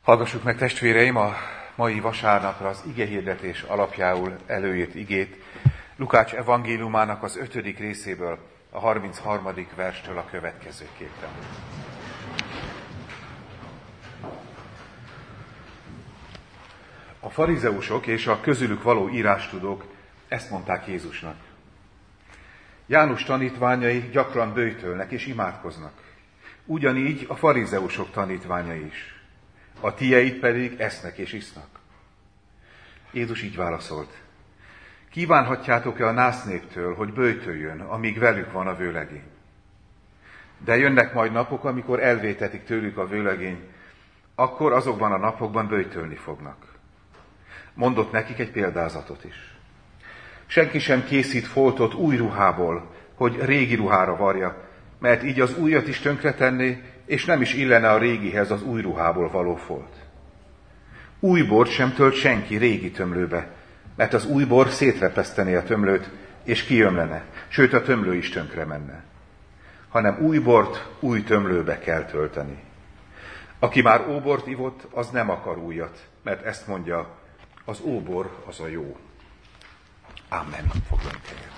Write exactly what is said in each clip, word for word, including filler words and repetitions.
Hallgassuk meg, testvéreim, a mai vasárnapra az igehirdetés alapjául előírt igét Lukács evangéliumának az ötödik részéből, a harmincharmadik verstől a következőképpen. A farizeusok és a közülük való írástudók ezt mondták Jézusnak. János tanítványai gyakran böjtölnek és imádkoznak. Ugyanígy a farizeusok tanítványai is. A tieid pedig esznek és isznak. Jézus így válaszolt. Kívánhatjátok-e a násznéptől, hogy böjtöljön, amíg velük van a vőlegény? De jönnek majd napok, amikor elvétetik tőlük a vőlegény, akkor azokban a napokban böjtölni fognak. Mondott nekik egy példázatot is. Senki sem készít foltot új ruhából, hogy régi ruhára varja, mert így az újat is tönkretenné, és nem is illene a régihez az új ruhából való folt. Új bort sem tölt senki régi tömlőbe, mert az új bor szétrepesztené a tömlőt, és kiömlene, sőt a tömlő is tönkre menne. Hanem új bort új tömlőbe kell tölteni. Aki már óbort ivott, az nem akar újat, mert ezt mondja, az óbor az a jó. Amen. Foglaljunk helyet.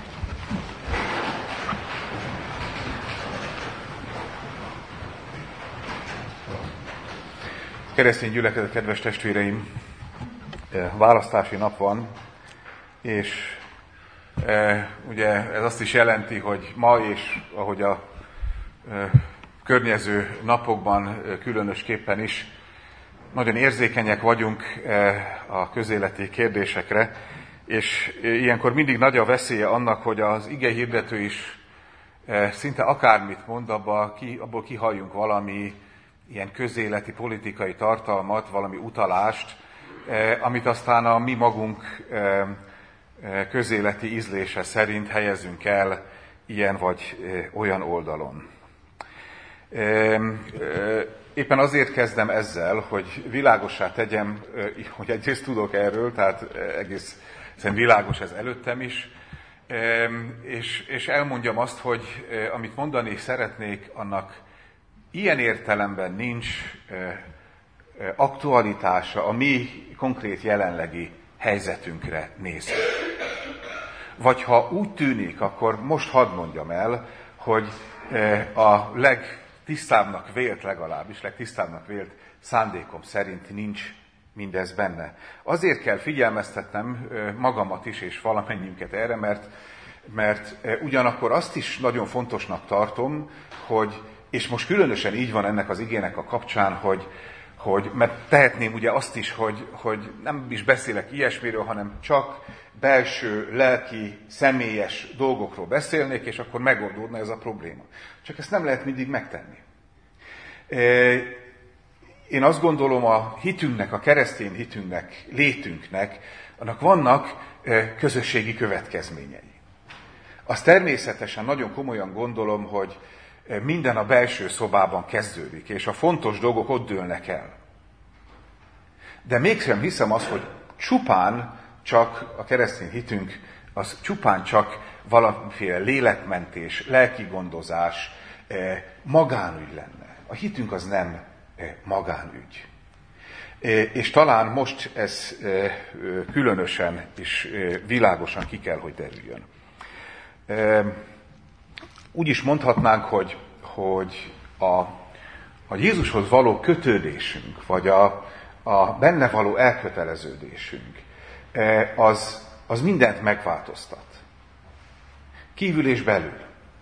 Keresztény gyülekezet, kedves testvéreim, választási nap van, és e, ugye ez azt is jelenti, hogy ma és ahogy a e, környező napokban e, különösképpen is nagyon érzékenyek vagyunk e, a közéleti kérdésekre, és e, ilyenkor mindig nagy a veszélye annak, hogy az igehirdető is e, szinte akármit mond, abba, ki, abból kihalljunk valami ilyen közéleti, politikai tartalmat, valami utalást, eh, amit aztán a mi magunk eh, közéleti ízlése szerint helyezünk el ilyen vagy eh, olyan oldalon. Eh, eh, éppen azért kezdem ezzel, hogy világossá tegyem, eh, hogy egyrészt tudok erről, tehát egész világos ez előttem is, eh, és, és elmondjam azt, hogy eh, amit mondani szeretnék, annak ilyen értelemben nincs eh, aktualitása a mi konkrét jelenlegi helyzetünkre nézve. Vagy ha úgy tűnik, akkor most hadd mondjam el, hogy eh, a legtisztábbnak vélt, legalábbis legtisztábbnak vélt szándékom szerint nincs mindez benne. Azért kell figyelmeztetnem eh, magamat is és valamennyiünket erre, mert, mert eh, ugyanakkor azt is nagyon fontosnak tartom, hogy és most különösen így van ennek az igének a kapcsán, hogy, hogy mert tehetném ugye azt is, hogy, hogy nem is beszélek ilyesmiről, hanem csak belső, lelki, személyes dolgokról beszélnék, és akkor megoldódna ez a probléma. Csak ezt nem lehet mindig megtenni. Én azt gondolom, a hitünknek, a keresztény hitünknek, létünknek, annak vannak közösségi következményei. Azt természetesen nagyon komolyan gondolom, hogy minden a belső szobában kezdődik, és a fontos dolgok ott dőlnek el. De mégsem hiszem azt, hogy csupán csak a keresztény hitünk, az csupán csak valamiféle lélekmentés, lelki gondozás, magánügy lenne. A hitünk az nem magánügy. És talán most ez különösen és világosan ki kell, hogy derüljön. Úgy is mondhatnánk, hogy, hogy a, a Jézushoz való kötődésünk, vagy a, a benne való elköteleződésünk, az, az mindent megváltoztat. Kívül és belül.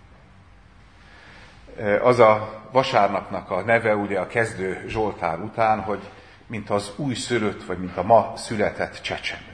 Az a vasárnapnak a neve, ugye a kezdő Zsoltár után, hogy mint az új szülött, vagy mint a ma született csecsemő.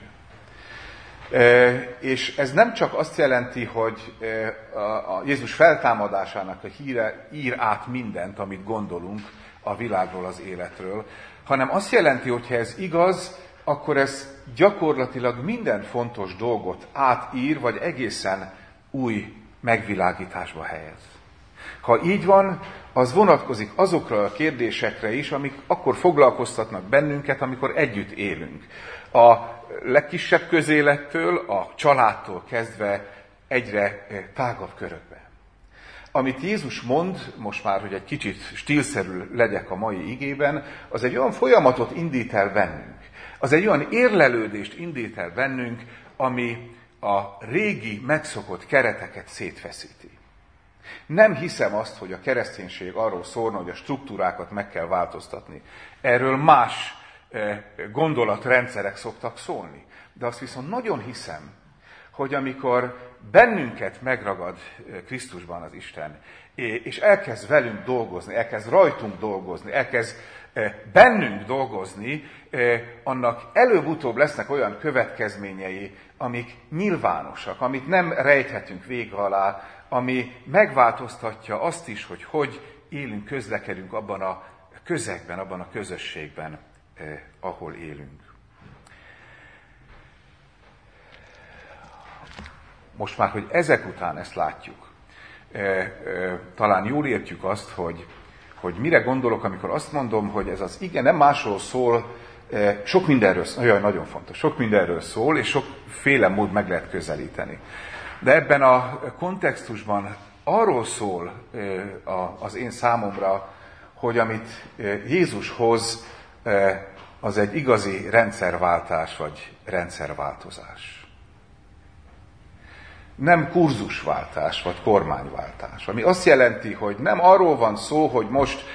És ez nem csak azt jelenti, hogy a Jézus feltámadásának a híre ír át mindent, amit gondolunk a világról, az életről, hanem azt jelenti, hogy ha ez igaz, akkor ez gyakorlatilag minden fontos dolgot átír, vagy egészen új megvilágításba helyez. Ha így van, az vonatkozik azokra a kérdésekre is, amik akkor foglalkoztatnak bennünket, amikor együtt élünk. A legkisebb közélettől, a családtól kezdve egyre tágabb körökbe. Amit Jézus mond, most már, hogy egy kicsit stílszerű legyek a mai igében, az egy olyan folyamatot indít el bennünk. Az egy olyan érlelődést indít el bennünk, ami a régi megszokott kereteket szétfeszíti. Nem hiszem azt, hogy a kereszténység arról szólna, hogy a struktúrákat meg kell változtatni. Erről más gondolatrendszerek szoktak szólni. De azt viszont nagyon hiszem, hogy amikor bennünket megragad Krisztusban az Isten, és elkezd velünk dolgozni, elkezd rajtunk dolgozni, elkezd bennünk dolgozni, annak előbb-utóbb lesznek olyan következményei, amik nyilvánosak, amit nem rejthetünk vége alá, ami megváltoztatja azt is, hogy hogy élünk, közlekedünk abban a közegben, abban a közösségben, eh, ahol élünk. Most már, hogy ezek után ezt látjuk, eh, eh, talán jól értjük azt, hogy, hogy mire gondolok, amikor azt mondom, hogy ez az ige nem másról szól, eh, sok mindenről szól, jaj, nagyon fontos, sok mindenről szól, és sokféle mód meg lehet közelíteni. De ebben a kontextusban arról szól az én számomra, hogy amit Jézus hoz, az egy igazi rendszerváltás vagy rendszerváltozás. Nem kurzusváltás vagy kormányváltás, ami azt jelenti, hogy nem arról van szó, hogy most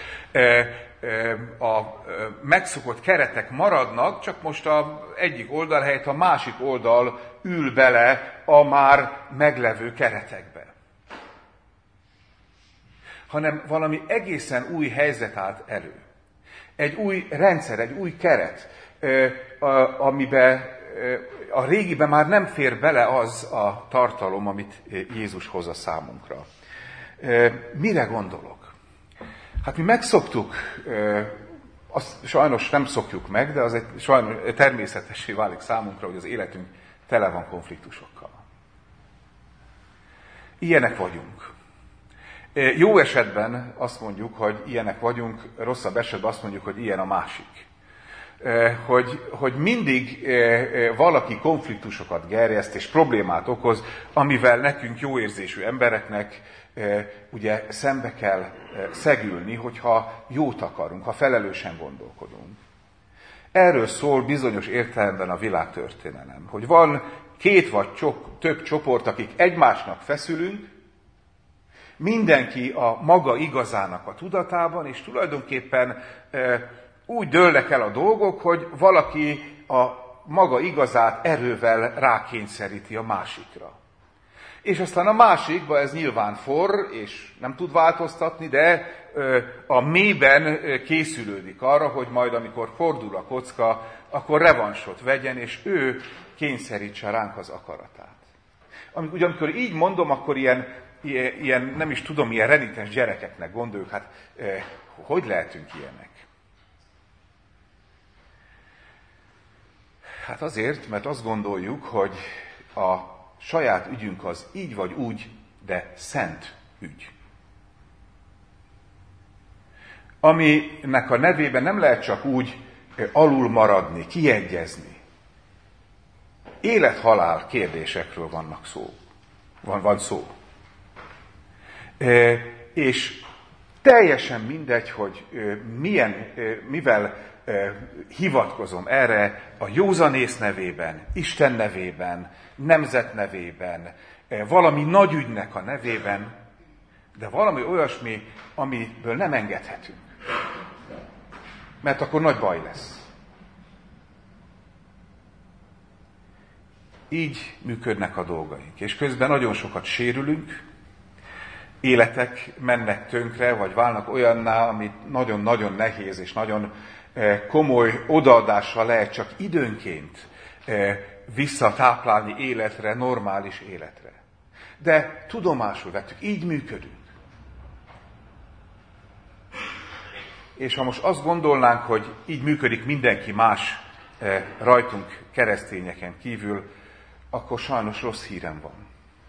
a megszokott keretek maradnak, csak most a egyik oldal helyett a másik oldal ül bele a már meglevő keretekbe. Hanem valami egészen új helyzet állt elő. Egy új rendszer, egy új keret, amiben a régiben már nem fér bele az a tartalom, amit Jézus hoz a számunkra. Mire gondolok? Hát mi megszoktuk, azt sajnos nem szokjuk meg, de az egy sajnos természetessé válik számunkra, hogy az életünk tele van konfliktusokkal. Ilyenek vagyunk. Jó esetben azt mondjuk, hogy ilyenek vagyunk, rosszabb esetben azt mondjuk, hogy ilyen a másik. Hogy, hogy mindig valaki konfliktusokat gerjeszt és problémát okoz, amivel nekünk jóérzésű embereknek ugye szembe kell szegülni, hogyha jót akarunk, ha felelősen gondolkodunk. Erről szól bizonyos értelemben a világtörténelem, hogy van két vagy csok, több csoport, akik egymásnak feszülünk, mindenki a maga igazának a tudatában, és tulajdonképpen e, úgy dőlnek el a dolgok, hogy valaki a maga igazát erővel rákényszeríti a másikra. És aztán a másikba ez nyilván forr, és nem tud változtatni, de e, a mélyben készülődik arra, hogy majd amikor fordul a kocka, akkor revansot vegyen, és ő kényszerítse ránk az akaratát. Ugye amikor így mondom, akkor ilyen Ilyen, nem is tudom, ilyen renitens gyerekeknek gondoljuk, hát eh, hogy lehetünk ilyenek? Hát azért, mert azt gondoljuk, hogy a saját ügyünk az így vagy úgy, de szent ügy. Aminek a nevében nem lehet csak úgy eh, alul maradni, kiegyezni. Élet-halál kérdésekről vannak szó. Van, van szó. E, és teljesen mindegy, hogy e, milyen, e, mivel e, hivatkozom erre a józanész nevében, Isten nevében, nemzet nevében, e, valami nagy ügynek a nevében, de valami olyasmi, amiből nem engedhetünk. Mert akkor nagy baj lesz. Így működnek a dolgaink, és közben nagyon sokat sérülünk, életek mennek tönkre, vagy válnak olyanná, amit nagyon-nagyon nehéz és nagyon komoly odaadással lehet csak időnként visszatáplálni életre, normális életre. De tudomásul vettük, így működünk. És ha most azt gondolnánk, hogy így működik mindenki más rajtunk keresztényeken kívül, akkor sajnos rossz hírem van.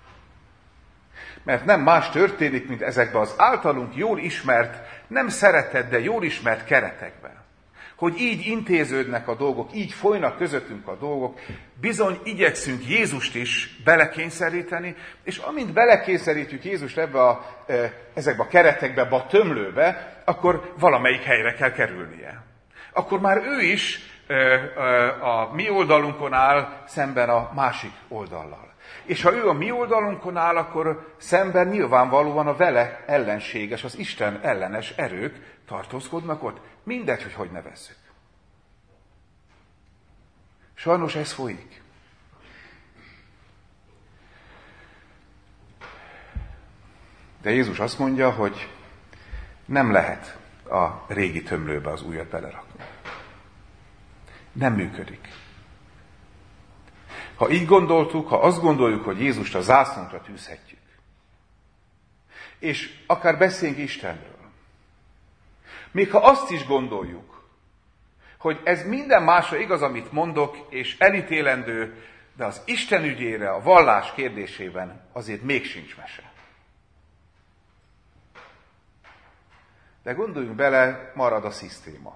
Mert nem más történik, mint ezekben az általunk jól ismert, nem szeretett, de jól ismert keretekben. hogy így intéződnek a dolgok, így folynak közöttünk a dolgok, bizony igyekszünk Jézust is belekényszeríteni, és amint belekényszerítjük Jézust ebbe a, ezekbe a keretekbe, ebbe a tömlőbe, akkor valamelyik helyre kell kerülnie. Akkor már ő is a mi oldalunkon áll szemben a másik oldallal. És ha ő a mi oldalunkon áll, akkor szemben nyilvánvalóan a vele ellenséges, az Isten ellenes erők tartózkodnak ott. Mindegy, hogy hogy nevezzük. Sajnos ez folyik. De Jézus azt mondja, hogy nem lehet a régi tömlőbe az újat belerakni. Nem működik. Ha így gondoltuk, ha azt gondoljuk, hogy Jézust a zászlónkra tűzhetjük, és akár beszéljünk Istenről, még ha azt is gondoljuk, hogy ez minden másra igaz, amit mondok, és elítélendő, de az Isten ügyére, a vallás kérdésében azért még sincs mese. De gondoljunk bele, marad a szisztéma.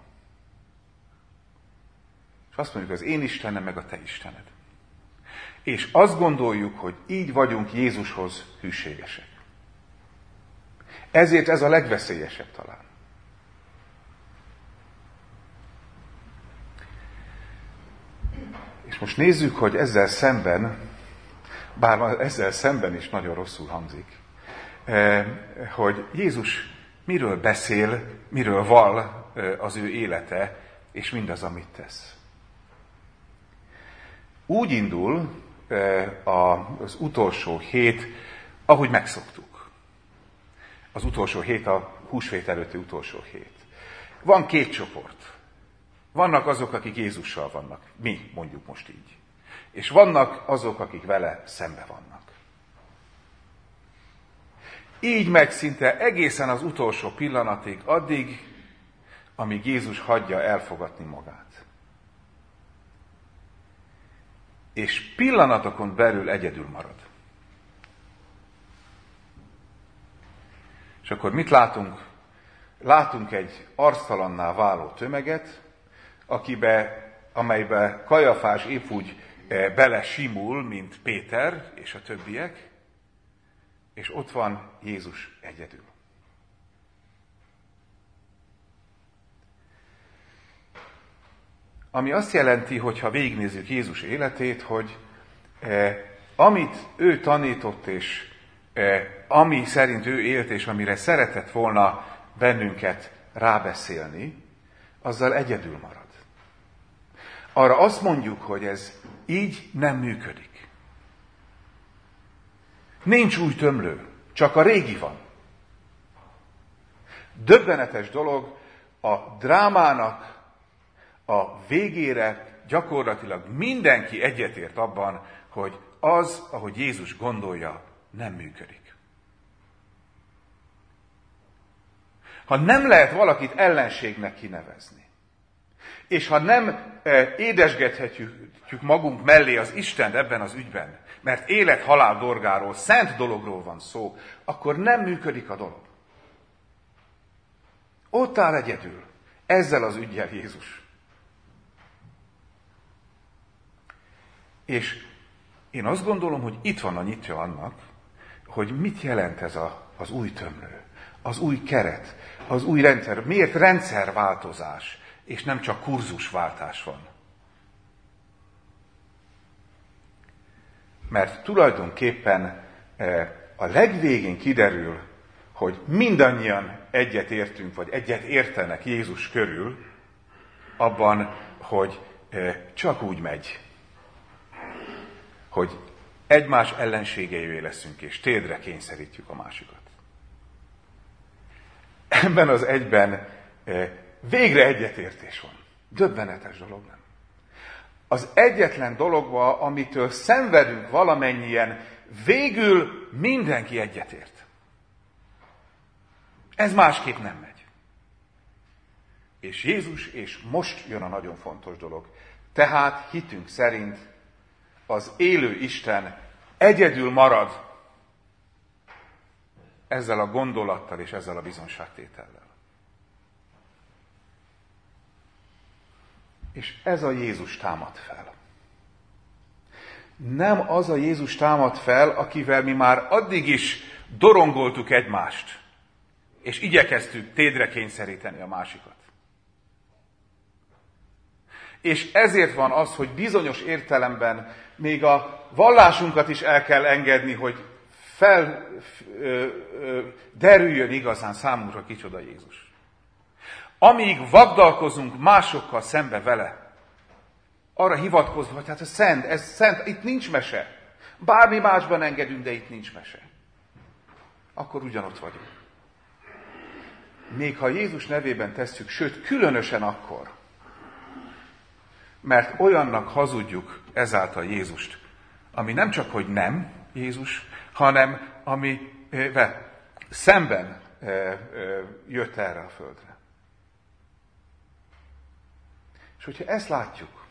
És azt mondjuk, az én Istenem, meg a te Istened. És azt gondoljuk, hogy így vagyunk Jézushoz hűségesek. Ezért ez a legveszélyesebb talán. És most nézzük, hogy ezzel szemben, bár ezzel szemben is nagyon rosszul hangzik, hogy Jézus miről beszél, miről val az ő élete, és mindaz, amit tesz. Úgy indul az utolsó hét, ahogy megszoktuk. Az utolsó hét a húsvét előtti utolsó hét. Van két csoport. Vannak azok, akik Jézussal vannak. Mi, mondjuk most így. És vannak azok, akik vele szembe vannak. Így megy szinte egészen az utolsó pillanatig, addig, amíg Jézus hagyja elfogadni magát. És pillanatokon belül egyedül marad. És akkor mit látunk? Látunk egy arctalanná váló tömeget, akibe, amelybe Kajafás épp úgy bele simul, mint Péter és a többiek, és ott van Jézus egyedül. Ami azt jelenti, hogy ha végignézzük Jézus életét, hogy eh, amit ő tanított, és eh, ami szerint ő élt, és amire szeretett volna bennünket rábeszélni, azzal egyedül marad. Arra azt mondjuk, hogy ez így nem működik. Nincs új tömlő, csak a régi van. Döbbenetes dolog, a drámának a végére gyakorlatilag mindenki egyetért abban, hogy az, ahogy Jézus gondolja, nem működik. Ha nem lehet valakit ellenségnek kinevezni, és ha nem édesgethetjük magunk mellé az Istent ebben az ügyben, mert élet-halál dolgáról, szent dologról van szó, akkor nem működik a dolog. Ott áll egyedül, ezzel az üggyel Jézus. És én azt gondolom, hogy itt van a nyitja annak, hogy mit jelent ez a, az új tömlő, az új keret, az új rendszer. Miért rendszerváltozás, és nem csak kurzusváltás van? Mert tulajdonképpen a legvégén kiderül, hogy mindannyian egyet értünk, vagy egyet értenek Jézus körül, abban, hogy csak úgy megy, hogy egymás ellenségeivé leszünk, és térdre kényszerítjük a másikat. Ebben az egyben végre egyetértés van. Döbbenetes dolog, nem? Az egyetlen dologban, amitől szenvedünk valamennyien, végül mindenki egyetért. Ez másképp nem megy. És Jézus, és most jön a nagyon fontos dolog. Tehát hitünk szerint az élő Isten egyedül marad ezzel a gondolattal és ezzel a bizonságtétellel. És ez a Jézus támad fel. Nem az a Jézus támad fel, akivel mi már addig is dorongoltuk egymást, és igyekeztük tédre kényszeríteni a másikat. És ezért van az, hogy bizonyos értelemben még a vallásunkat is el kell engedni, hogy fel ö, ö, derüljön igazán számunkra kicsoda Jézus. Amíg vagdalkozunk másokkal szembe vele, arra hivatkozva, hogy hát ez szent, ez szent, itt nincs mese. Bármi másban engedünk, de itt nincs mese. Akkor ugyanott vagyunk. Még ha Jézus nevében tesszük, sőt, különösen akkor, mert olyannak hazudjuk ezáltal Jézust, ami nem csak, hogy nem Jézus, hanem ami ve, szemben e, e, jött erre a földre. És hogyha ezt látjuk,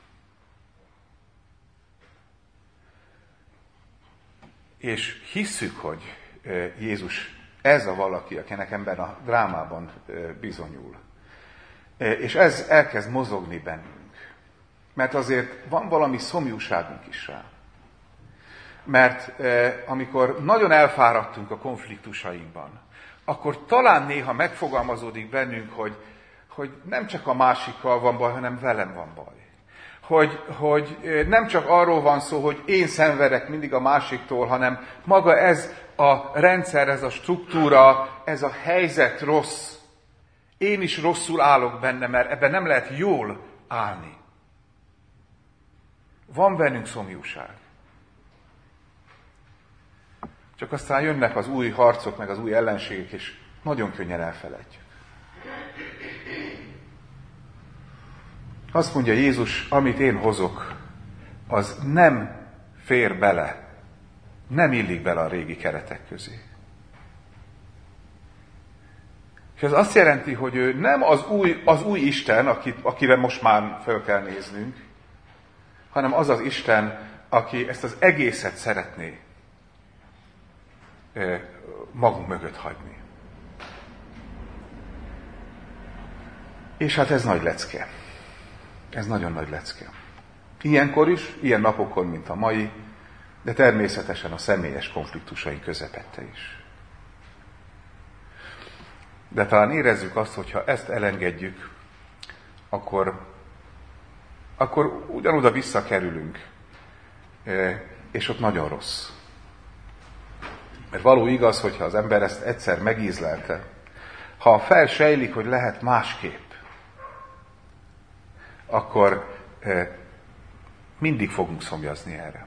és hisszük, hogy Jézus ez a valaki, akinek ebben a drámában bizonyul, és ez elkezd mozogni bennünk, mert azért van valami szomjúságunk is rá. Mert eh, amikor nagyon elfáradtunk a konfliktusainkban, akkor talán néha megfogalmazódik bennünk, hogy, hogy nem csak a másikkal van baj, hanem velem van baj. Hogy, hogy nem csak arról van szó, hogy én szenvedek mindig a másiktól, hanem maga ez a rendszer, ez a struktúra, ez a helyzet rossz. Én is rosszul állok benne, mert ebben nem lehet jól állni. Van bennünk szomjúság. Csak aztán jönnek az új harcok, meg az új ellenségek, és nagyon könnyen elfelejtjük. Azt mondja Jézus, amit én hozok, az nem fér bele, nem illik bele a régi keretek közé. És ez azt jelenti, hogy ő nem az új, az új Isten, akit, akire most már fel kell néznünk, hanem az az Isten, aki ezt az egészet szeretné magunk mögött hagyni. És hát ez nagy lecke. Ez nagyon nagy lecke. Ilyenkor is, ilyen napokon, mint a mai, de természetesen a személyes konfliktusaink közepette is. De talán érezzük azt, hogyha ezt elengedjük, akkor, akkor ugyanoda visszakerülünk, és ott nagyon rossz. Mert való igaz, hogyha az ember ezt egyszer megízlelte, ha felsejlik, hogy lehet másképp, akkor mindig fogunk szomjazni erre.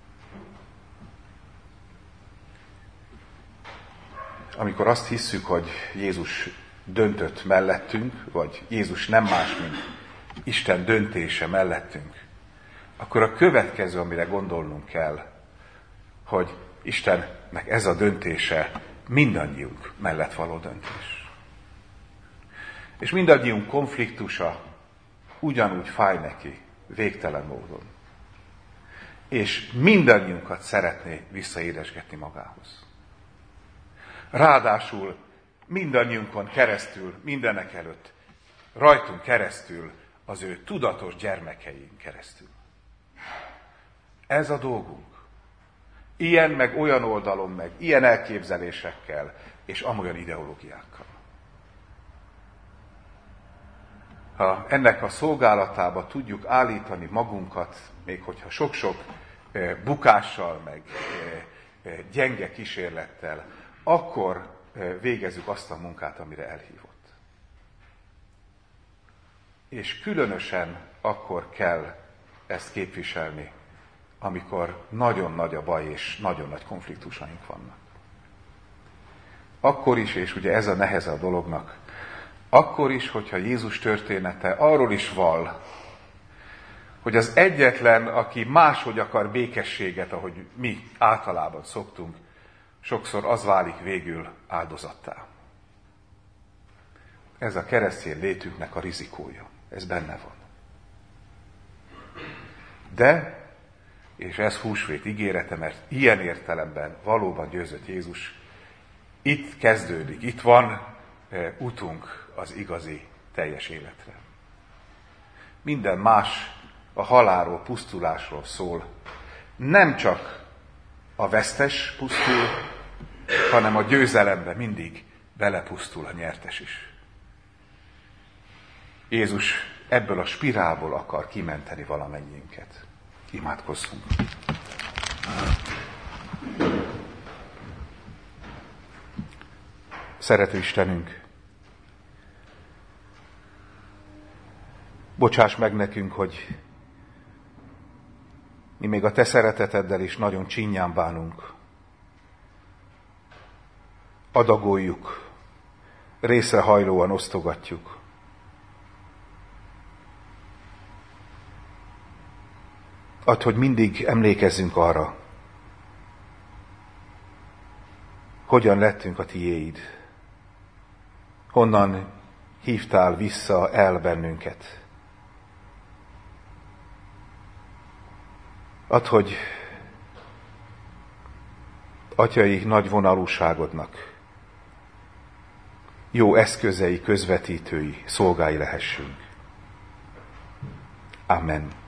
Amikor azt hisszük, hogy Jézus döntött mellettünk, vagy Jézus nem más, mint Isten döntése mellettünk, akkor a következő, amire gondolnunk kell, hogy Istennek ez a döntése mindannyiunk mellett való döntés. És mindannyiunk konfliktusa ugyanúgy fáj neki, végtelen módon. És mindannyiunkat szeretné visszaédesgetni magához. Ráadásul mindannyiunkon keresztül, mindenek előtt, rajtunk keresztül, az ő tudatos gyermekeink keresztül. Ez a dolgunk. Ilyen meg olyan oldalon meg, ilyen elképzelésekkel, és amolyan ideológiákkal. Ha ennek a szolgálatába tudjuk állítani magunkat, még hogyha sok-sok bukással, meg gyenge kísérlettel, akkor végezzük azt a munkát, amire elhívott. És különösen akkor kell ezt képviselni, amikor nagyon nagy a baj és nagyon nagy konfliktusaink vannak. Akkor is, és ugye ez a neheze a dolognak, akkor is, hogyha Jézus története arról is val, hogy az egyetlen, aki máshogy akar békességet, ahogy mi általában szoktunk, sokszor az válik végül áldozattá. Ez a keresztény létünknek a rizikója. Ez benne van. De, és ez húsvét ígérete, mert ilyen értelemben valóban győzött Jézus, itt kezdődik, itt van e, utunk az igazi teljes életre. minden más a halálról, pusztulásról szól. Nem csak a vesztes pusztul, hanem a győzelembe mindig belepusztul a nyertes is. Jézus ebből a spirálból akar kimenteni valamennyiünket. Imádkozzunk! Szerető Istenünk, bocsáss meg nekünk, hogy mi még a Te szereteteddel is nagyon csinyán bánunk. Adagoljuk, részrehajlóan osztogatjuk. Add, hogy mindig emlékezzünk arra, hogyan lettünk a Tiéid, honnan hívtál vissza el bennünket. Add, hogy atyai nagy vonalúságodnak jó eszközei, közvetítői, szolgái lehessünk. Amen.